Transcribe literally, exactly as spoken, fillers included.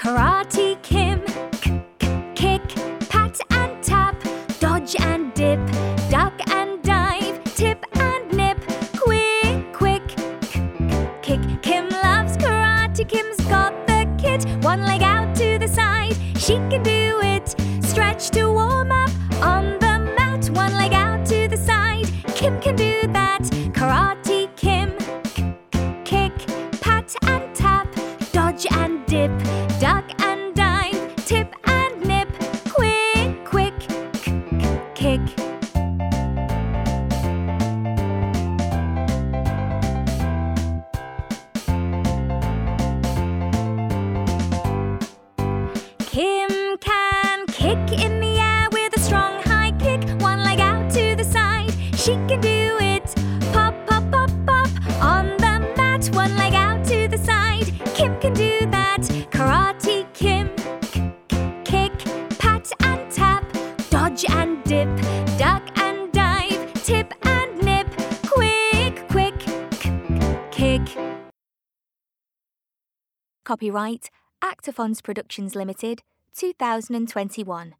Karate Kim. Kick, pat and tap, dodge and dip, duck and dive, tip and nip, quick, quick. Kick, Kim loves karate. Kim's got the kit. One leg out to the side, she can do it. Stretch to warm up on the mat. One leg out to the side, Kim can do that. Karate Kim. Kick, pat and tap, dodge and dip, duck and dive, tip and nip, quick, quick, kick. Kim can kick in the air with a strong high kick. One leg out to the side, she can do it. Pop, pop, pop, pop on the mat. One leg out to the side, Kim can do that. Karate Kim. Kick, pat and tap, dodge and dip, duck and dive, tip and nip, quick, quick, kick. Copyright Actaphons Productions Limited, two thousand twenty-one.